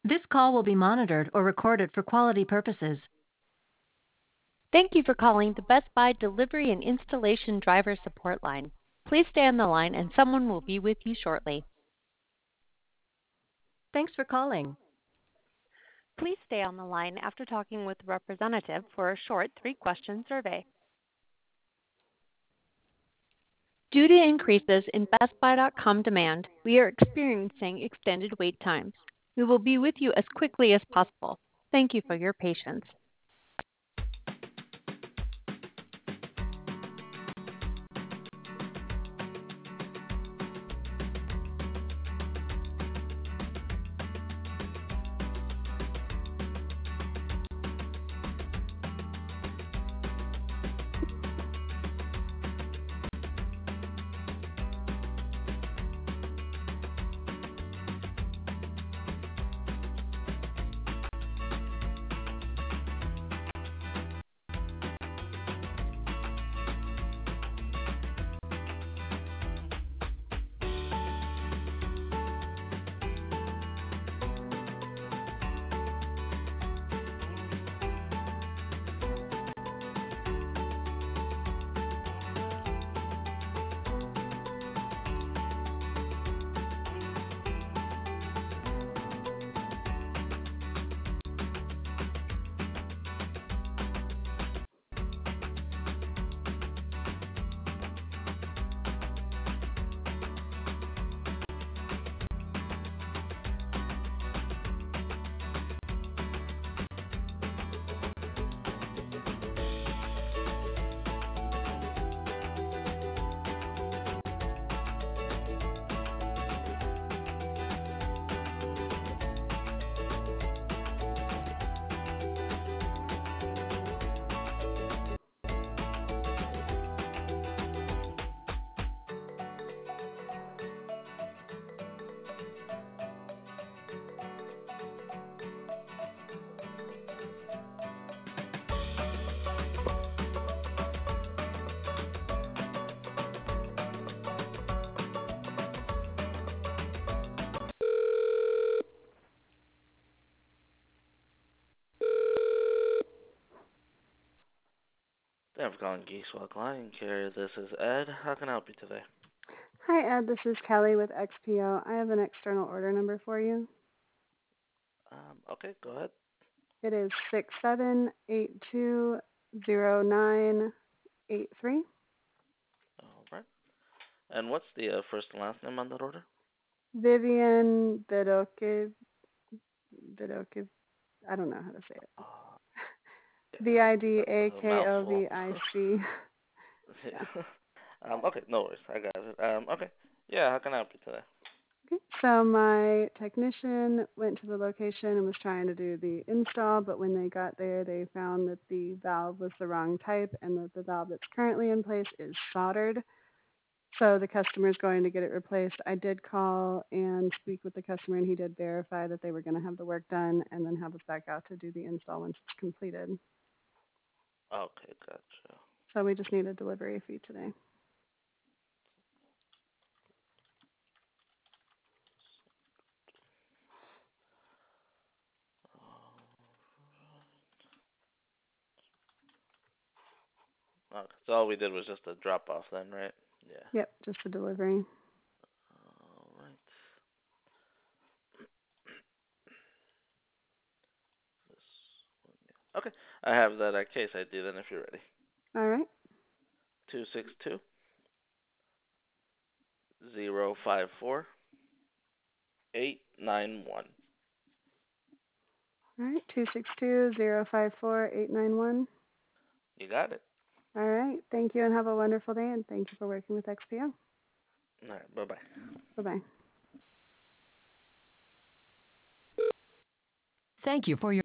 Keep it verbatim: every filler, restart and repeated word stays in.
This call will be monitored or recorded for quality purposes. Thank you for calling the Best Buy Delivery and Installation Driver Support Line. Please stay on the line and someone will be with you shortly. Thanks for calling. Please stay on the line after talking with a representative for a short three-question survey. Due to increases in Best Buy dot com demand, we are experiencing extended wait times. We will be with you as quickly as possible. Thank you for your patience. Thank you for calling Geekswell Client Care. This is Ed. How can I help you today? Hi, Ed. This is Kelly with X P O. I have an external order number for you. Um, okay, go ahead. It is six seven eight two zero nine eight three. All right. And what's the uh, first and last name on that order? Vivian Vidokiv. Vidokiv. I don't know how to say it. Uh, V I D A a K O mouthful. V I C. Yeah. um, okay, no worries. I got it. Um, okay. Yeah, how can I help you today? Okay. So my technician went to the location and was trying to do the install, but when they got there, they found that the valve was the wrong type and that the valve that's currently in place is soldered. So the customer is going to get it replaced. I did call and speak with the customer, and he did verify that they were going to have the work done and then have us back out to do the install once it's completed. Okay, gotcha. So we just need a delivery fee today. Okay, so all we did was just a drop off then, right? Yeah. Yep, just a delivery. All right. This one, yeah. Okay, I have that uh, case I D then if you're ready. All right. Two six two zero five four eight nine one. All right, two six two zero five four eight nine one. You got it. All right, thank you and have a wonderful day, and thank you for working with X P O. All right, bye bye. Bye-bye. Thank you for your